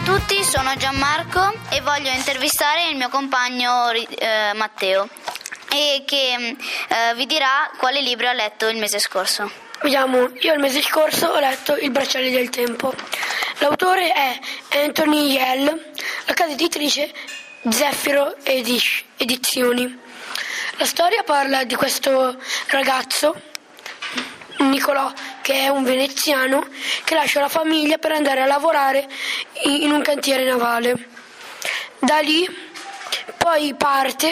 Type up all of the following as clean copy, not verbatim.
tutti, sono Gianmarco e voglio intervistare il mio compagno Matteo che vi dirà quale libro ha letto il mese scorso. Vediamo, io il mese scorso ho letto Il bracciale del tempo. L'autore è Anthony Yell, la casa editrice Zeffiro Edizioni. La storia parla di questo ragazzo, Nicolò, che è un veneziano che lascia la famiglia per andare a lavorare in un cantiere navale. Da lì poi parte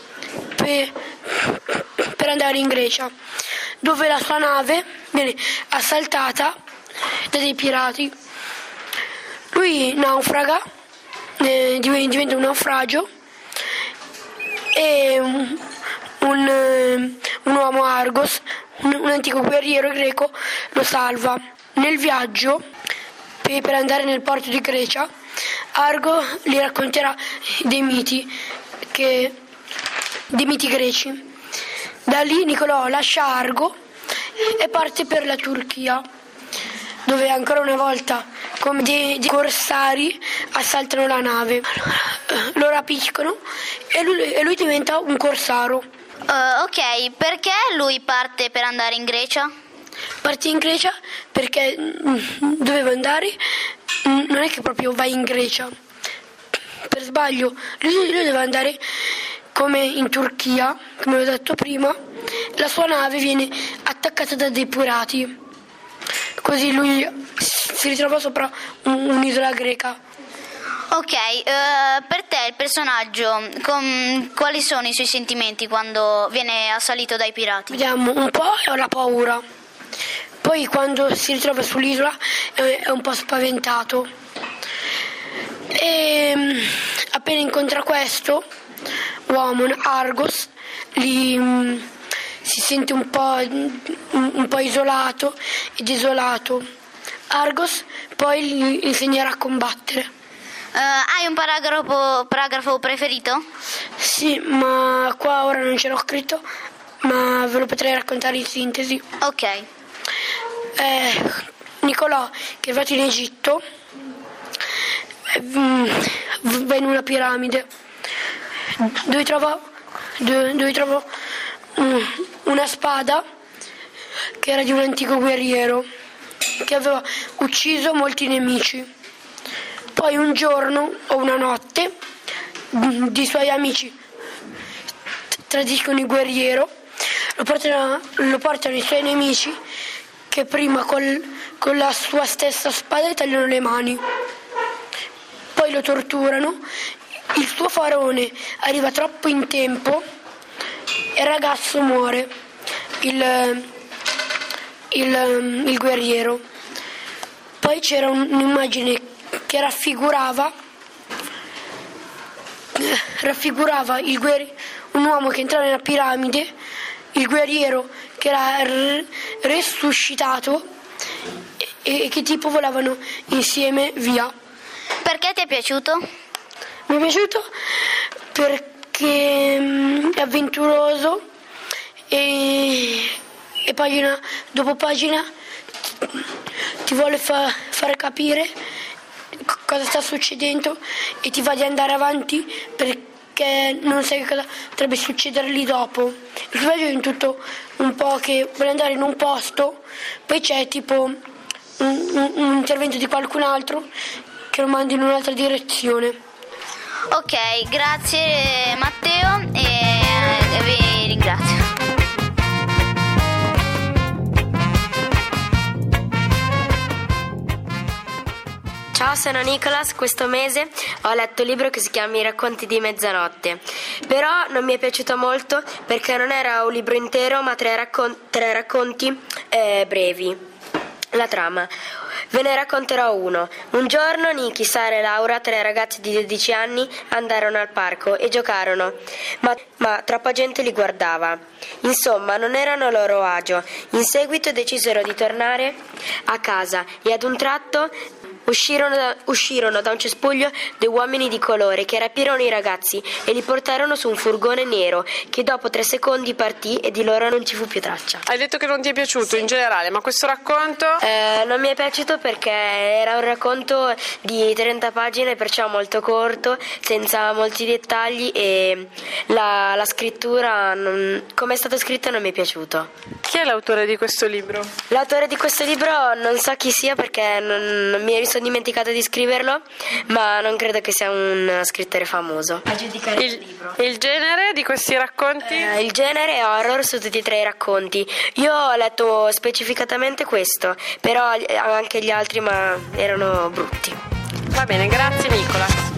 per andare in Grecia, dove la sua nave viene assaltata da dei pirati. Lui naufraga, diventa un naufragio e un uomo Argos, un antico guerriero greco, lo salva. Nel viaggio per andare nel porto di Grecia, Argo gli racconterà dei miti greci. Da lì Nicolò lascia Argo e parte per la Turchia, dove ancora una volta come dei corsari assaltano la nave, lo rapiscono e lui diventa un corsaro. Ok, perché lui parte per andare in Grecia? Parte in Grecia perché doveva andare, non è che proprio vai in Grecia, per sbaglio, lui deve andare come in Turchia, come ho detto prima. La sua nave viene attaccata da dei pirati, così lui si ritrova sopra un'isola greca. Ok, per te il personaggio, quali sono i suoi sentimenti quando viene assalito dai pirati? Vediamo, un po' è la paura, poi quando si ritrova sull'isola è un po' spaventato e appena incontra questo uomo, Argos, si sente un po' isolato e desolato. Argos poi gli insegnerà a combattere. Hai un paragrafo preferito? Sì, ma qua ora non ce l'ho scritto, ma ve lo potrei raccontare in sintesi. Ok. Nicolò, che è arrivato in Egitto, va in una piramide dove trova una spada che era di un antico guerriero che aveva ucciso molti nemici. Poi un giorno o una notte i suoi amici tradiscono il guerriero, lo portano i suoi nemici che prima con la sua stessa spada gli tagliano le mani, poi lo torturano. Il suo faraone arriva troppo in tempo e il ragazzo muore, il guerriero. Poi c'era un'immagine che raffigurava un uomo che entrava nella piramide, il guerriero che era resuscitato e che tipo volavano insieme via. Perché ti è piaciuto? Mi è piaciuto perché è avventuroso e pagina dopo pagina ti vuole fare capire cosa sta succedendo e ti fa di andare avanti perché non sai cosa potrebbe succedere lì dopo. Il viaggio è in tutto un po' che vuole andare in un posto, poi c'è tipo un intervento di qualcun altro che lo manda in un'altra direzione. Ok, grazie Matteo e vi ringrazio. Ciao, sono Nicolas. Questo mese ho letto un libro che si chiama I racconti di mezzanotte, però non mi è piaciuto molto perché non era un libro intero ma tre racconti brevi. La trama: ve ne racconterò uno. Un giorno Niki, Sara e Laura, 3 ragazzi di 12 anni, andarono al parco e giocarono, ma troppa gente li guardava. Insomma, non erano a loro agio. In seguito decisero di tornare a casa e ad un tratto Uscirono da un cespuglio 2 uomini di colore che rapirono i ragazzi e li portarono su un furgone nero che dopo 3 secondi partì e di loro non ci fu più traccia. Hai detto che non ti è piaciuto in generale, ma questo racconto? Non mi è piaciuto perché era un racconto di 30 pagine, perciò molto corto, senza molti dettagli, e la scrittura, come è stato scritto, non mi è piaciuto. Chi è l'autore di questo libro? L'autore di questo libro non so chi sia perché non mi sono dimenticata di scriverlo, ma non credo che sia un scrittore famoso. A giudicare il libro. Il genere di questi racconti? Il genere è horror su tutti e 3 i racconti. Io ho letto specificatamente questo, però anche gli altri, ma erano brutti. Va bene, grazie Nicola.